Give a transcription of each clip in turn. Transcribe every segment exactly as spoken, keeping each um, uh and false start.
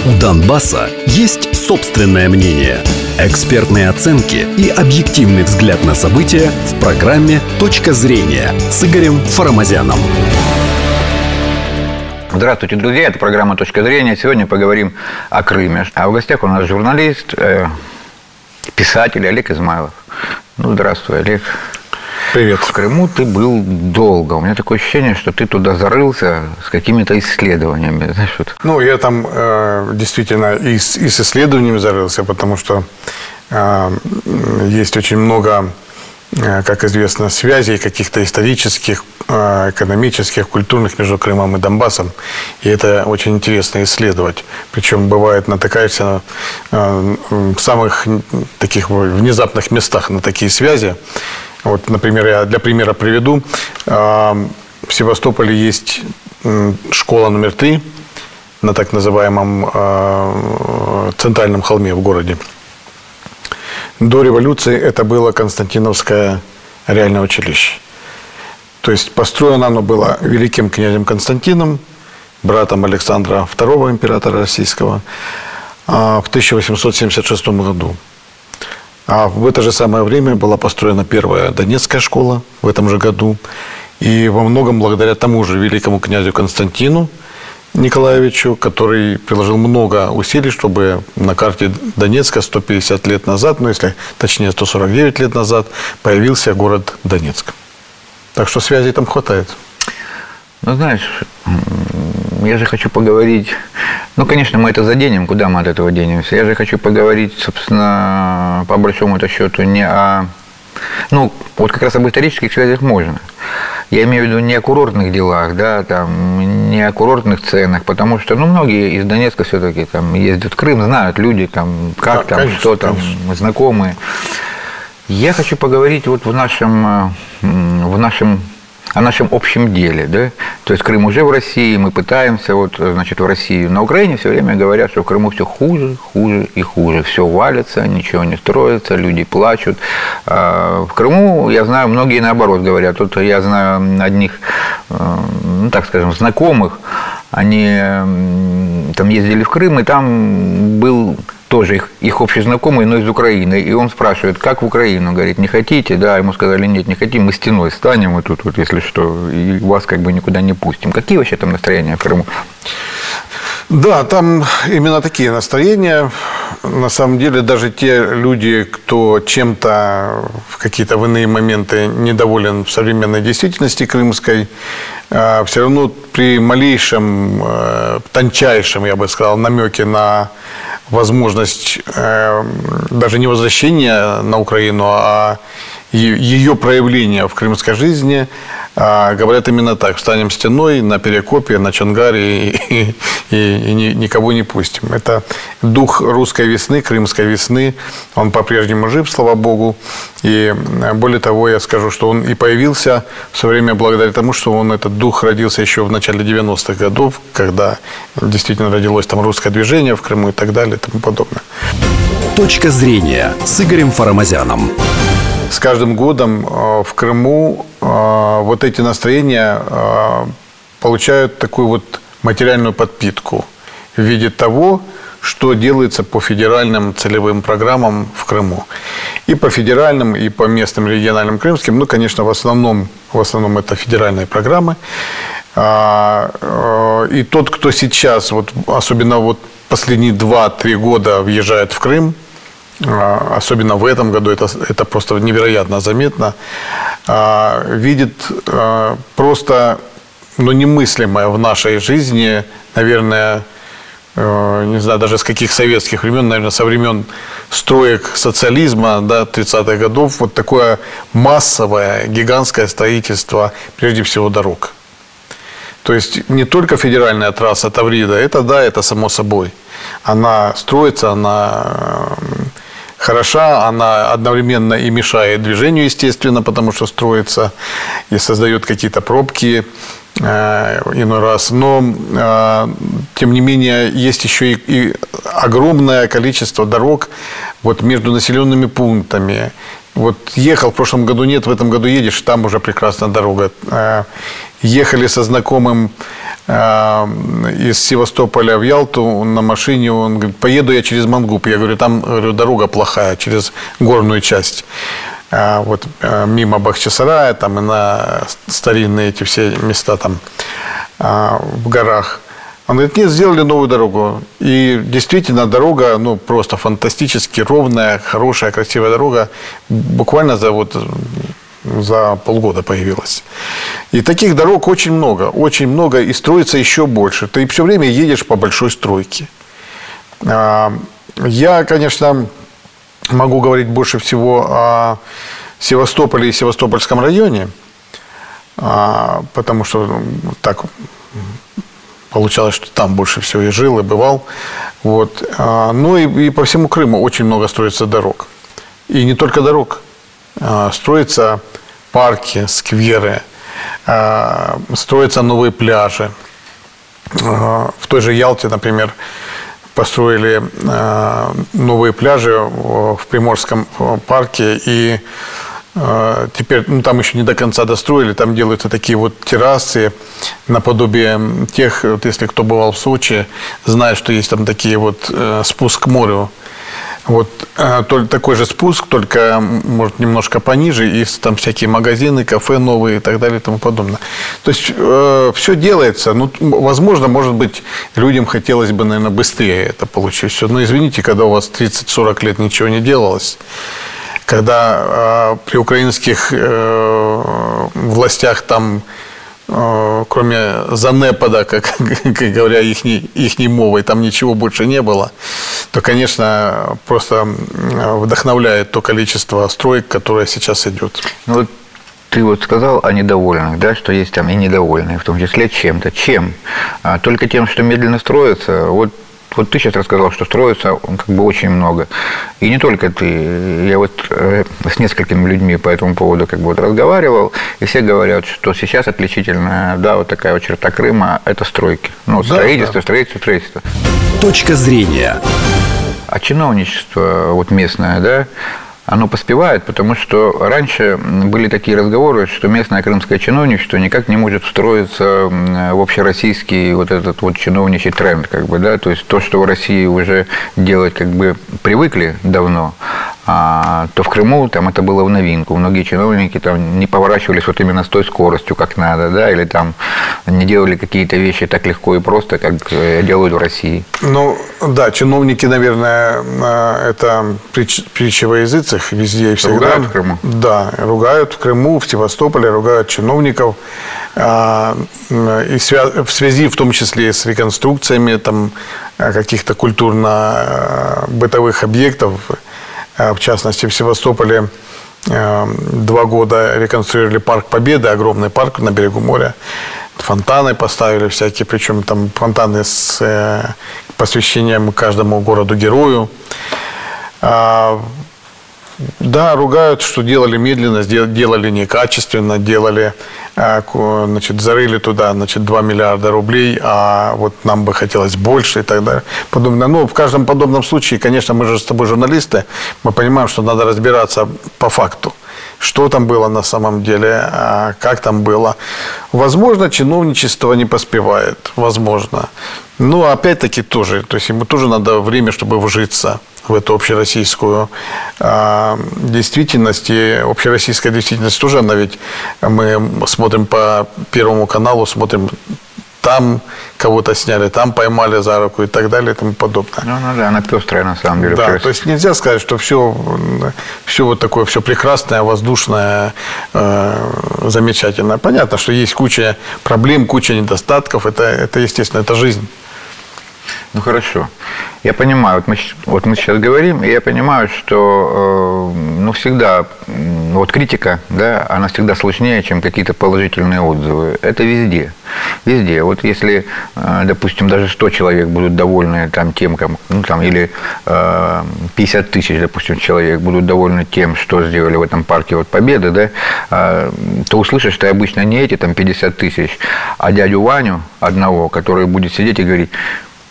У Донбасса есть собственное мнение, экспертные оценки и объективный взгляд на события в программе «Точка зрения» с Игорем Фарамазяном. Здравствуйте, друзья, это программа «Точка зрения». Сегодня поговорим о Крыме. А в гостях у нас журналист, э, писатель Олег Измайлов. Ну, здравствуй, Олег. Привет. В Крыму ты был долго. У меня такое ощущение, что ты туда зарылся с какими-то исследованиями. Знаешь, вот. Ну, я там э, действительно и с, и с исследованиями зарылся, потому что э, есть очень много, э, как известно, связей каких-то исторических, э, экономических, культурных между Крымом и Донбассом. И это очень интересно исследовать. Причем бывает натыкаешься э, в самых таких внезапных местах на такие связи. Вот, например, я для примера приведу. В Севастополе есть школа номер три на так называемом центральном холме в городе. До революции это было Константиновское реальное училище. То есть построено оно было великим князем Константином, братом Александра второго, императора российского, в тысяча восемьсот семьдесят шестом году. А в это же самое время была построена первая Донецкая школа в этом же году. И во многом благодаря тому же великому князю Константину Николаевичу, который приложил много усилий, чтобы на карте Донецка сто пятьдесят лет назад, ну если точнее сто сорок девять лет назад, появился город Донецк. Так что связей там хватает. Ну, знаешь, я же хочу поговорить... Ну, конечно, мы это заденем, куда мы от этого денемся. Я же хочу поговорить, собственно, по большому-то счету не о... Ну, вот как раз об исторических связях можно. Я имею в виду не о курортных делах, да, там, не о курортных ценах, потому что, ну, многие из Донецка все-таки там ездят в Крым, знают люди, там, как да, там, конечно, что там, конечно. Знакомые. Я хочу поговорить вот в нашем... В нашем о нашем общем деле, да, то есть Крым уже в России, мы пытаемся, вот, значит, в Россию, на Украине все время говорят, что в Крыму все хуже, хуже и хуже, все валится, ничего не строится, люди плачут. А в Крыму, я знаю, многие наоборот говорят, тут я знаю одних, ну, так скажем, знакомых, они там ездили в Крым, и там был... тоже их, их общий знакомый, но из Украины. И он спрашивает, как в Украину? Говорит, не хотите? Да, ему сказали, нет, не хотим, мы стеной станем, и тут, вот, если что, и вас как бы никуда не пустим. Какие вообще там настроения в Крыму? Да, там именно такие настроения. На самом деле, даже те люди, кто чем-то в какие-то в иные моменты недоволен в современной действительности крымской, все равно при малейшем, тончайшем, я бы сказал, намеке на возможность э, даже не возвращения на Украину, а ее проявления в крымской жизни, э, говорят именно так: встанем стеной на Перекопе, на Чонгаре и, и, и, и никого не пустим. Это дух русской весны, крымской весны, он по-прежнему жив, слава Богу. И более того, я скажу, что он и появился в свое время благодаря тому, что он, этот дух, родился еще в начале девяностых годов, когда действительно родилось там русское движение в Крыму и так далее и тому подобное. Точка зрения с Игорем Фарамазяном. С каждым годом в Крыму вот эти настроения получают такую вот материальную подпитку в виде того, что делается по федеральным целевым программам в Крыму. И по федеральным, и по местным, региональным крымским. Ну, конечно, в основном, в основном это федеральные программы. И тот, кто сейчас, вот, особенно вот последние два-три года въезжает в Крым, особенно в этом году, это, это просто невероятно заметно, видит просто, ну, немыслимое в нашей жизни, наверное, не знаю, даже с каких советских времен, наверное, со времен строек социализма, да, тридцатых годов, вот такое массовое, гигантское строительство, прежде всего, дорог. То есть не только федеральная трасса Таврида, это да, это само собой. Она строится, она хороша, она одновременно и мешает движению, естественно, потому что строится и создает какие-то пробки иной раз. Но, тем не менее, есть еще и, и огромное количество дорог вот, между населенными пунктами, Вот ехал, в прошлом году нет, в этом году едешь, там уже прекрасная дорога. Ехали со знакомым из Севастополя в Ялту на машине, он говорит, поеду я через Мангуп. Я говорю, там, говорю, дорога плохая, через горную часть. Вот мимо Бахчисарая, там и на старинные эти все места там в горах. Он говорит, нет, сделали новую дорогу. И действительно дорога, ну, просто фантастически ровная, хорошая, красивая дорога. Буквально за вот за полгода появилась. И таких дорог очень много, очень много, и строится еще больше. Ты все время едешь по большой стройке. Я, конечно, могу говорить больше всего о Севастополе и Севастопольском районе, потому что так получалось, что там больше всего и жил, и бывал. Вот. Ну и, и по всему Крыму очень много строится дорог. И не только дорог. Строятся парки, скверы, строятся новые пляжи. В той же Ялте, например, построили новые пляжи в Приморском парке, и теперь, ну, там еще не до конца достроили, там делаются такие вот террасы наподобие тех, вот если кто бывал в Сочи, знает, что есть там такие вот спуск к морю. Вот такой же спуск, только, может, немножко пониже, и там всякие магазины, кафе новые и так далее и тому подобное. То есть э, все делается. Ну, возможно, может быть, людям хотелось бы, наверное, быстрее это получить все. Но извините, когда у вас тридцать-сорок лет ничего не делалось, когда э, при украинских э, властях там, э, кроме занепада, как, как говоря ихней, ихней мовой, там ничего больше не было, то, конечно, просто вдохновляет то количество строек, которое сейчас идет. Ну, вот ты вот сказал о недовольных, да, что есть там и недовольные, в том числе чем-то. Чем? А, только тем, что медленно строится. Вот, вот ты сейчас рассказал, что строится как бы очень много. И не только ты. Я вот э, с несколькими людьми по этому поводу как бы вот разговаривал, и все говорят, что сейчас отличительная, да, вот такая вот черта Крыма – это стройки. Ну, да, строительство, да. строительство, строительство. Точка зрения. А чиновничество вот местное, да, оно поспевает, потому что раньше были такие разговоры, что местное крымское чиновничество никак не может встроиться в общероссийский вот этот вот чиновничий тренд, как бы, да, то есть то, что в России уже делать как бы привыкли давно, а, то в Крыму там это было в новинку. Многие чиновники там не поворачивались вот именно с той скоростью, как надо, да, или там не делали какие-то вещи так легко и просто, как делают в России. Ну, да, чиновники, наверное, это притча во языцах везде и всегда. Ругают в Крыму? Да, ругают в Крыму, в Севастополе, ругают чиновников. И в связи в том числе с реконструкциями там, каких-то культурно-бытовых объектов. В частности, в Севастополе два года реконструировали парк Победы, огромный парк на берегу моря. Фонтаны поставили всякие, причем там фонтаны с посвящением каждому городу-герою. Да, ругают, что делали медленно, делали некачественно, делали, значит, зарыли туда, значит, два миллиарда рублей, а вот нам бы хотелось больше и так далее. Подобное. Ну, в каждом подобном случае, конечно, мы же с тобой журналисты, мы понимаем, что надо разбираться по факту. Что там было на самом деле, как там было. Возможно, чиновничество не поспевает, возможно. Но опять-таки тоже, то есть ему тоже надо время, чтобы вжиться в эту общероссийскую э, действительность. И общероссийская действительность тоже, она ведь, мы смотрим по Первому каналу, смотрим, там кого-то сняли, там поймали за руку и так далее и тому подобное. Ну, ну да, она пестрая на самом деле. Да, то есть нельзя сказать, что все, все вот такое, все прекрасное, воздушное, э, замечательное. Понятно, что есть куча проблем, куча недостатков, это, это естественно, это жизнь. Ну, хорошо. Я понимаю, вот мы, вот мы сейчас говорим, и я понимаю, что э, ну, всегда, вот критика, да, она всегда сложнее, чем какие-то положительные отзывы. Это везде. Везде. Вот если, э, допустим, даже сто человек будут довольны там, тем, кому, ну, там, или э, пятьдесят тысяч, допустим, человек будут довольны тем, что сделали в этом парке вот Победы, да, э, то услышишь ты обычно не эти там пятьдесят тысяч, а дядю Ваню одного, который будет сидеть и говорить: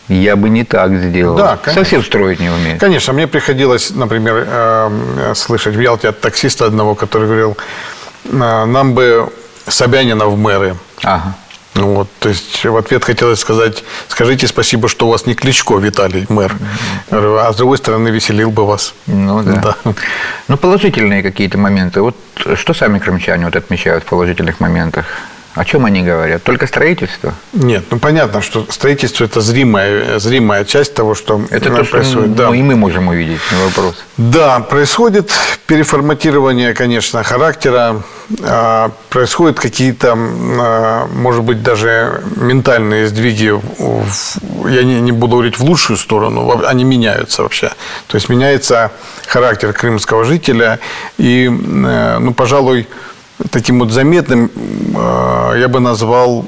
Я бы не так сделал. Да, конечно. Совсем строить не умеет. Конечно, мне приходилось, например, э, слышать в Ялте от таксиста одного, который говорил, э, нам бы Собянина в мэры. Ага. Вот, то есть в ответ хотелось сказать, скажите спасибо, что у вас не Кличко, Виталий, мэр. А с другой стороны, веселил бы вас. Ну да. Да. Ну, положительные какие-то моменты. Вот что сами крымчане вот отмечают в положительных моментах? О чем они говорят? Только строительство? Нет, ну понятно, что строительство – это зримая, зримая часть того, что Это то, что происходит. ну, Да. и мы можем увидеть, не вопрос. Да, происходит переформатирование, конечно, характера, а, происходят какие-то, а, может быть, даже ментальные сдвиги, в, в, я не, не буду говорить в лучшую сторону, они меняются вообще. То есть меняется характер крымского жителя, и, ну, пожалуй, таким вот заметным я бы назвал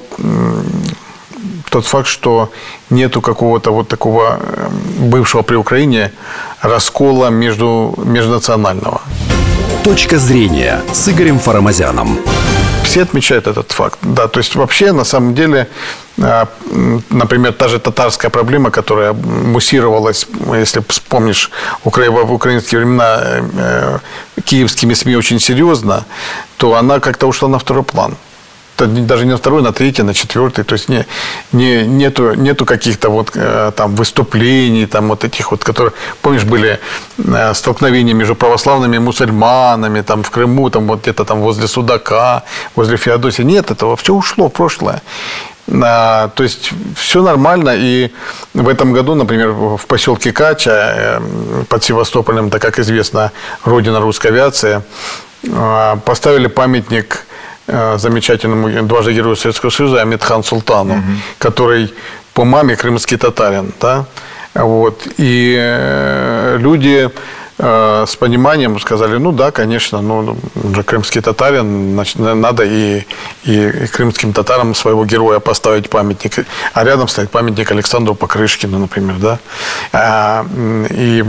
тот факт, что нету какого-то вот такого бывшего при Украине раскола между, межнационального. Точка зрения с Игорем Фарамазяном. Все отмечают этот факт. Да, то есть вообще на самом деле, например, та же татарская проблема, которая муссировалась, если вспомнишь, в украинские времена киевскими СМИ очень серьезно, то она как-то ушла на второй план. Даже не на второй, на третий, на четвертый. То есть не, не, нету, нету каких-то вот там выступлений, там вот этих вот, которые, помнишь, были столкновения между православными и мусульманами там в Крыму, там вот где-то там возле Судака, возле Феодосии. Нет, этого все ушло в прошлое. А, то есть все нормально. И в этом году, например, в поселке Кача под Севастополем, это, как известно, родина русской авиации, поставили памятник замечательному дважды Герою Советского Союза Амитхан Султану, угу. который по маме крымский татарин. Да? Вот. И люди с пониманием сказали, ну да, конечно, ну, он же крымский татарин, значит, надо и, и, и крымским татарам своего героя поставить памятник. А рядом стоит памятник Александру Покрышкину, например. Да? А, и,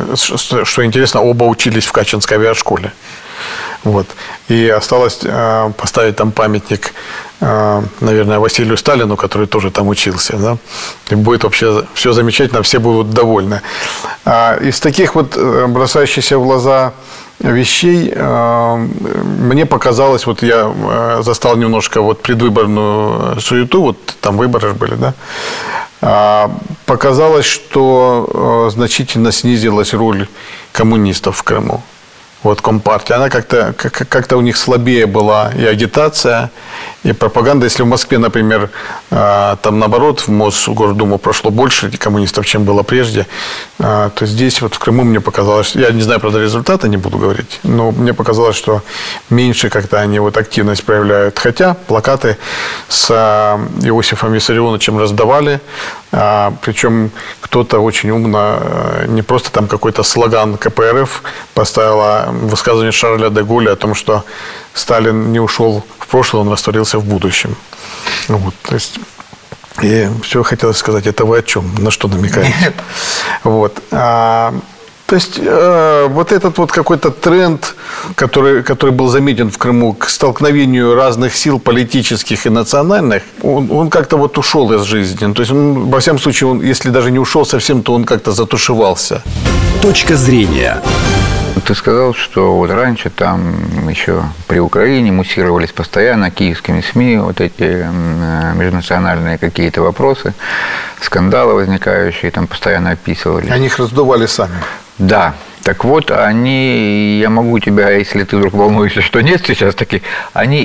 что интересно, оба учились в Качинской авиашколе. Вот. И осталось э, поставить там памятник, э, наверное, Василию Сталину, который тоже там учился. Да? И будет вообще все замечательно, все будут довольны. А из таких вот бросающихся в глаза вещей э, мне показалось, вот я э, застал немножко вот предвыборную суету, вот там выборы были, да, э, показалось, что э, значительно снизилась роль коммунистов в Крыму. Вот Компартия, она как-то, как- как-то у них слабее была и агитация, и пропаганда. Если в Москве, например, э, там наоборот в Мосгордуму прошло больше коммунистов, чем было прежде, э, то здесь вот в Крыму мне показалось, я не знаю, правда, результаты не буду говорить, но мне показалось, что меньше как-то они вот активность проявляют. Хотя плакаты с э, Иосифом Виссарионовичем раздавали, э, причем кто-то очень умно, э, не просто там какой-то слоган ка пэ эр эф поставил, а высказывание Шарля де Голля о том, что Сталин не ушел в прошлое, он растворился в будущем. Вот, то есть, и все хотелось сказать, это вы о чем? На что намекаете? Вот. А, то есть, э, вот этот вот какой-то тренд, который, который был заметен в Крыму к столкновению разных сил политических и национальных, он, он как-то вот ушел из жизни. То есть, он, во всяком случае, он, если даже не ушел совсем, то он как-то затушевался. Точка зрения. Ты сказал, что вот раньше там еще при Украине муссировались постоянно киевскими СМИ вот эти межнациональные какие-то вопросы, скандалы возникающие, там постоянно описывали. Они их раздували сами. Да. Так вот, они, я могу тебя, если ты вдруг волнуешься, что нет сейчас таких, они,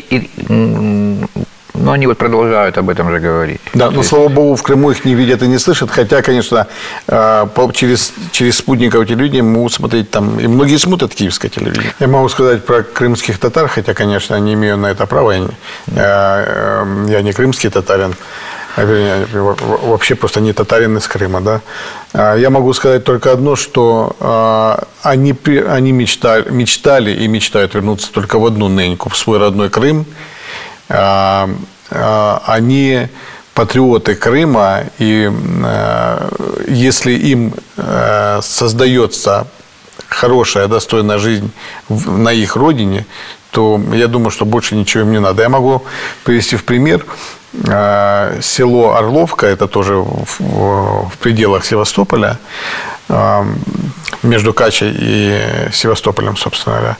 ну, они вот продолжают об этом же говорить. Да, но, слава богу, в Крыму их не видят и не слышат, хотя, конечно, через, через спутниковое телевидение могут смотреть там, и многие смотрят киевское телевидение. Я могу сказать про крымских татар, хотя, конечно, не имею на это права, я не, я не крымский татарин, а, вернее, вообще просто не татарин из Крыма, да. Я могу сказать только одно, что они, они мечтали, мечтали и мечтают вернуться только в одну неньку, в свой родной Крым. Они патриоты Крыма, и если им создается хорошая, достойная жизнь на их родине, то я думаю, что больше ничего им не надо. Я могу привести в пример. село Орловка, это тоже в, в пределах Севастополя, между Качей и Севастополем, собственно говоря.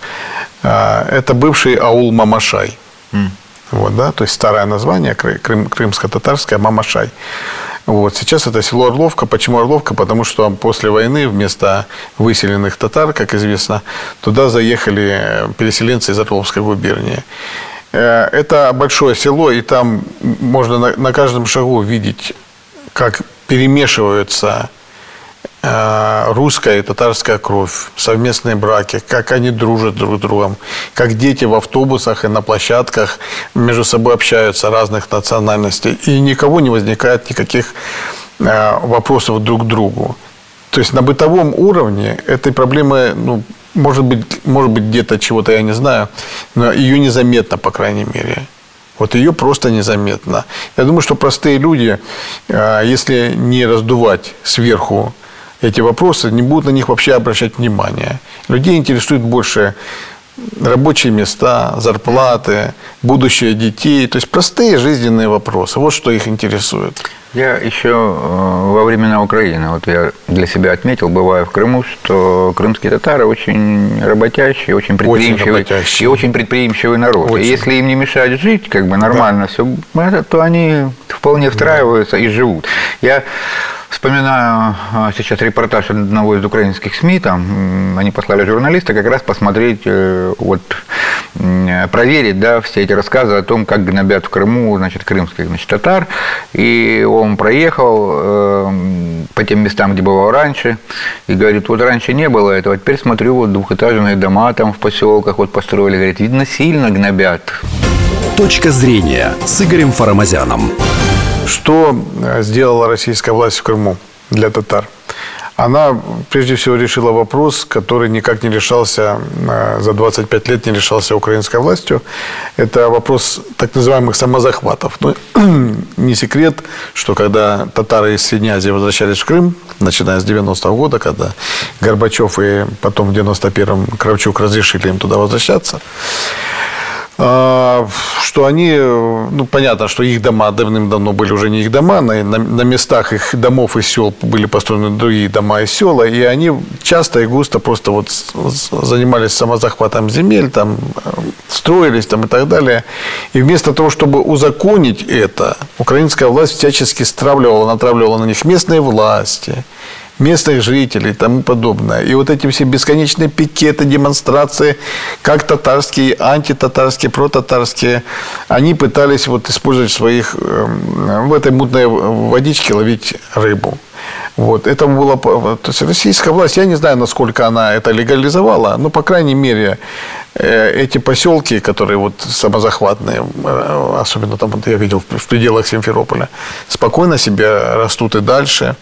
Это бывший аул Мамашай. Mm. Вот, да, то есть старое название крым, крымско-татарское Мамашай. Вот, сейчас это село Орловка. Почему Орловка? Потому что после войны вместо выселенных татар, как известно, туда заехали переселенцы из Орловской губернии. Это большое село, и там можно на, на каждом шагу видеть, как перемешиваются русская и татарская кровь, совместные браки, как они дружат друг с другом, как дети в автобусах и на площадках между собой общаются разных национальностей, и никого не возникает никаких вопросов друг к другу. То есть на бытовом уровне этой проблемы, ну, может быть, может быть где-то чего-то я не знаю, но ее незаметно, по крайней мере. Вот ее просто незаметно. Я думаю, что простые люди, если не раздувать сверху эти вопросы, не будут на них вообще обращать внимание. Людей интересует больше рабочие места, зарплаты, будущее детей. То есть простые жизненные вопросы. Вот что их интересует. Я еще во времена Украины, вот я для себя отметил, бывая в Крыму, что крымские татары очень работящие, очень предприимчивый, очень и очень предприимчивый народ. Очень. И если им не мешать жить, как бы нормально, да, все, то они вполне встраиваются, да, и живут. Я вспоминаю сейчас репортаж одного из украинских СМИ, там они послали журналиста как раз посмотреть, вот, проверить, да, все эти рассказы о том, как гнобят в Крыму, значит, крымских, значит, татар. И он проехал э, по тем местам, где бывал раньше, и говорит, вот раньше не было этого, теперь смотрю, вот двухэтажные дома там в поселках вот построили, говорит, видно, сильно гнобят. Точка зрения с Игорем Фарамазяном. Что сделала российская власть в Крыму для татар? Она, прежде всего, решила вопрос, который никак не решался, за двадцать пять лет не решался украинской властью. Это вопрос так называемых самозахватов. Но не секрет, что когда татары из Средней Азии возвращались в Крым, начиная с девяностого года, когда Горбачев и потом в девяносто первом Кравчук разрешили им туда возвращаться, что они, ну, понятно, что их дома давным-давно были уже не их дома, на, на, на местах их домов и сел были построены другие дома и села, и они часто и густо просто вот занимались самозахватом земель, там, строились там и так далее. И вместо того, чтобы узаконить это, украинская власть всячески стравливала, натравливала на них местные власти, местных жителей и тому подобное. И вот эти все бесконечные пикеты, демонстрации, как татарские, антитатарские, протатарские, они пытались вот использовать своих, в этой мутной водичке ловить рыбу. Вот. Это было, то есть российская власть, я не знаю, насколько она это легализовала, но, по крайней мере, эти поселки, которые вот самозахватные, особенно там, вот я видел в пределах Симферополя, спокойно себе растут и дальше.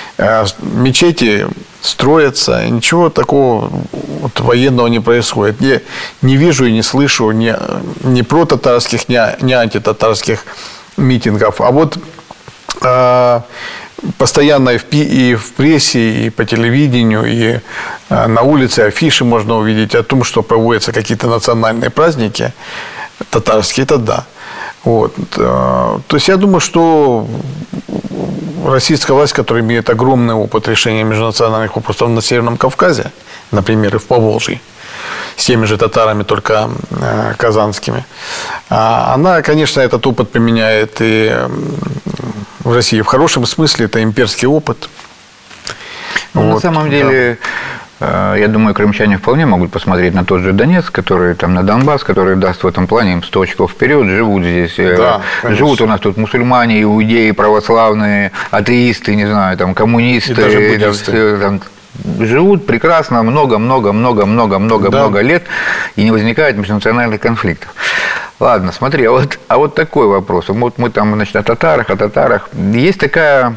Мечети строятся, ничего такого вот военного не происходит. Я не вижу и не слышу ни, ни протатарских, ни, ни антитатарских митингов. А вот э, постоянно и в, и в прессе, и по телевидению, и э, на улице афиши можно увидеть о том, что проводятся какие-то национальные праздники татарские, это да. Вот. То есть я думаю, что российская власть, которая имеет огромный опыт решения межнациональных вопросов на Северном Кавказе, например, и в Поволжье, с теми же татарами, только казанскими, она, конечно, этот опыт применяет и в России. В хорошем смысле это имперский опыт. Ну, вот, на самом деле... Да. Я думаю, крымчане вполне могут посмотреть на тот же Донецк, который там на Донбасс, который даст в этом плане им сто очков вперед, живут здесь. Да, живут у нас тут мусульмане, иудеи, православные, атеисты, не знаю, там коммунисты. И даже буддисты. Там, живут прекрасно много-много-много-много-много-много да. много лет, и не возникает межнациональных конфликтов. Ладно, смотри, а вот, а вот такой вопрос. Вот мы там, значит, о татарах, о татарах. Есть такая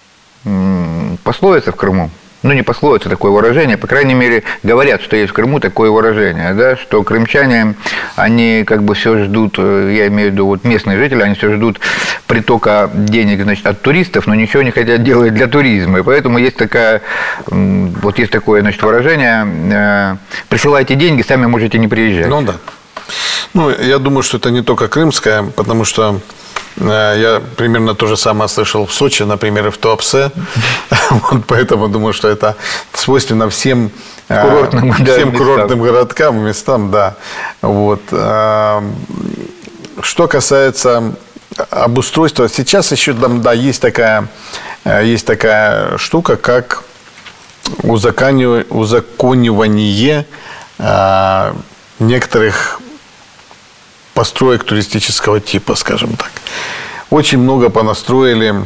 м- пословица в Крыму. Ну, не пословица, такое выражение, по крайней мере, говорят, что есть в Крыму такое выражение, да, что крымчане, они как бы все ждут, я имею в виду вот местные жители, они все ждут притока денег, значит, от туристов, но ничего не хотят делать для туризма, и поэтому есть такая, вот есть такое, значит, выражение, присылайте деньги, сами можете не приезжать. Ну, да. Ну, я думаю, что это не только крымское, потому что Я примерно то же самое слышал в Сочи, например, и в Туапсе. Вот поэтому думаю, что это свойственно всем курортным, всем да, курортным городкам, местам, да. Вот. Что касается обустройства, сейчас еще там, да, есть такая, есть такая штука, как узаконивание, узаконивание некоторых построек туристического типа, скажем так. Очень много понастроили,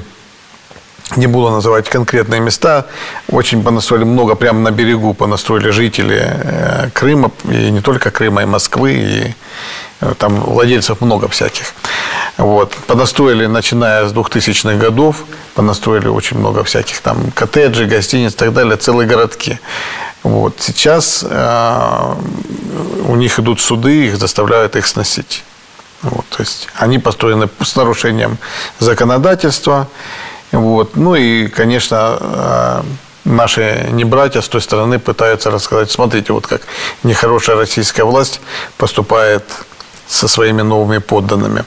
не буду называть конкретные места, очень понастроили много, прямо на берегу понастроили жители Крыма, и не только Крыма, и Москвы, и там владельцев много всяких. Вот. Понастроили, начиная с двухтысячных годов, понастроили очень много всяких там коттеджей, гостиниц и так далее, целые городки. Вот. Сейчас э, у них идут суды, их заставляют их сносить. Вот. То есть они построены с нарушением законодательства. Вот. Ну и, конечно, э, наши небратья с той стороны пытаются рассказать: смотрите, вот как нехорошая российская власть поступает со своими новыми подданными.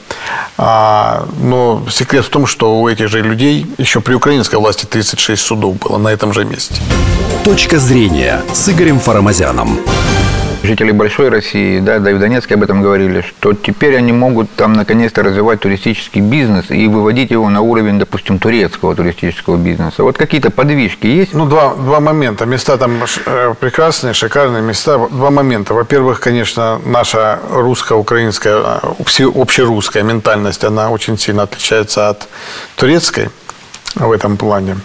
А, но секрет в том, что у этих же людей еще при украинской власти тридцать шесть судов было на этом же месте. Точка зрения с Игорем Фарамазяном. Жители Большой России, да, да и в Донецке об этом говорили, что теперь они могут там наконец-то развивать туристический бизнес и выводить его на уровень, допустим, турецкого туристического бизнеса. Вот какие-то подвижки есть? Ну, два, два момента. Места там прекрасные, шикарные места. Два момента. Во-первых, конечно, наша русско-украинская, общерусская ментальность, она очень сильно отличается от турецкой в этом плане.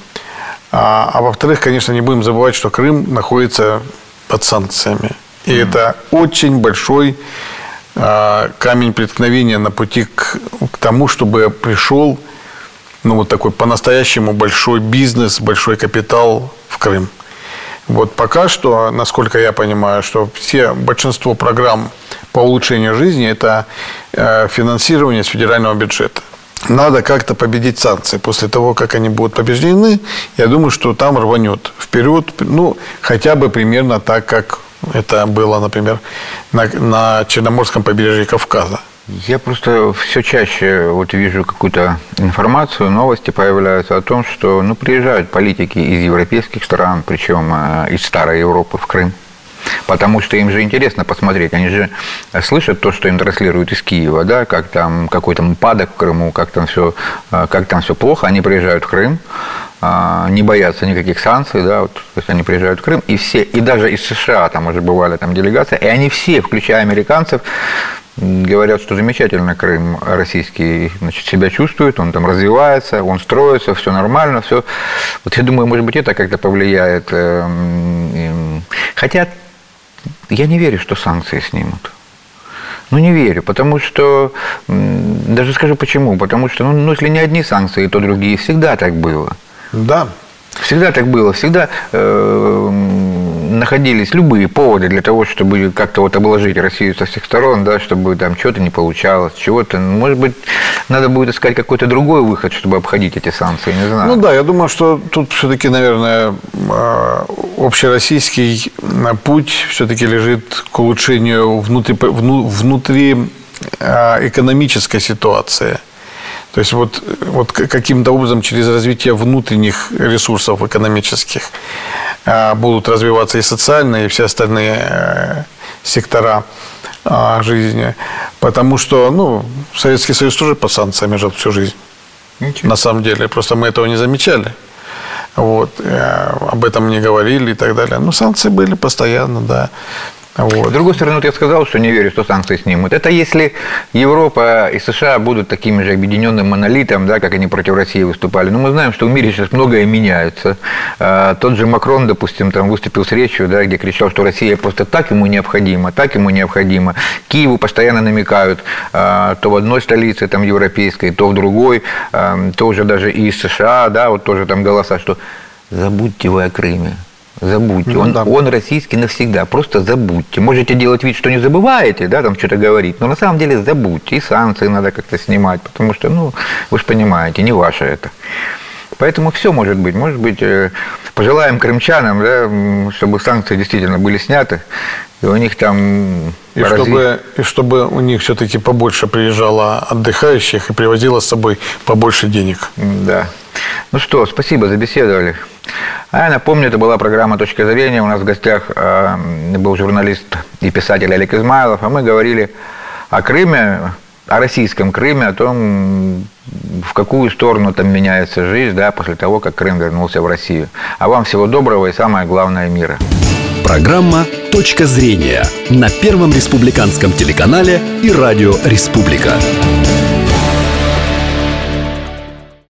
А, а во-вторых, конечно, не будем забывать, что Крым находится под санкциями. И mm. это очень большой э, камень преткновения на пути к, к тому, чтобы пришел, ну, вот такой по-настоящему большой бизнес, большой капитал в Крым. Вот пока что, насколько я понимаю, что все, большинство программ по улучшению жизни – это э, финансирование с федерального бюджета. Надо как-то победить санкции. После того, как они будут побеждены, я думаю, что там рванет вперед, ну, хотя бы примерно так, как это было, например, на, на Черноморском побережье Кавказа. Я просто все чаще вот вижу какую-то информацию, новости появляются о том, что, ну, приезжают политики из европейских стран, причем из старой Европы в Крым. Потому что им же интересно посмотреть. Они же слышат то, что им транслируют из Киева, да, как там какой-то упадок в Крыму, как там все, как там все плохо. Они приезжают в Крым, не боятся никаких санкций, да, вот, то есть они приезжают в Крым, и все, и даже из США там уже бывали там делегации, и они все, включая американцев, говорят, что замечательно Крым российский, значит, себя чувствует, он там развивается, он строится, все нормально, все. Вот я думаю, может быть, это как-то повлияет. Хотя я не верю, что санкции снимут. Ну, не верю, потому что, даже скажу почему, потому что, ну, если не одни санкции, то другие, всегда так было. Да. Всегда так было, всегда э, находились любые поводы для того, чтобы как-то вот обложить Россию со всех сторон, да, чтобы там что-то не получалось, чего-то. Может быть, надо будет искать какой-то другой выход, чтобы обходить эти санкции, не знаю. Ну да, я думаю, что тут все-таки, наверное, общероссийский путь все-таки лежит к улучшению внутри, внутри экономической ситуации. То есть вот, вот каким-то образом через развитие внутренних ресурсов экономических будут развиваться и социальные, и все остальные сектора жизни. Потому что, ну, Советский Союз тоже под санкциями жил всю жизнь. Ничего. На самом деле. Просто мы этого не замечали. Вот. Об этом не говорили и так далее. Но санкции были постоянно, да. Вот. С другой стороны, вот я сказал, что не верю, что санкции снимут. Это если Европа и США будут такими же объединенным монолитом, да, как они против России выступали. Но мы знаем, что в мире сейчас многое меняется. А, тот же Макрон, допустим, там выступил с речью, да, где кричал, что Россия просто так ему необходима, так ему необходима. Киеву постоянно намекают, а, то в одной столице там, европейской, то в другой, а, то уже даже и из США, да, вот тоже там голоса, что забудьте вы о Крыме. Забудьте. Ну, он, да. он российский навсегда. Просто забудьте. Можете делать вид, что не забываете, да, там что-то говорить, но на самом деле забудьте. И санкции надо как-то снимать, потому что, ну, вы же понимаете, не ваше это. Поэтому все может быть. Может быть, пожелаем крымчанам, да, чтобы санкции действительно были сняты, и у них там И чтобы, и чтобы у них все-таки побольше приезжало отдыхающих и привозило с собой побольше денег. Да. Ну что, спасибо, забеседовали. А я напомню, это была программа «Точка зрения». У нас в гостях э, был журналист и писатель Олег Измайлов, а мы говорили о Крыме, о российском Крыме, о том, в какую сторону там меняется жизнь, да, после того, как Крым вернулся в Россию. А вам всего доброго и самое главное мира. Программа «Точка зрения» на Первом республиканском телеканале и радио «Республика».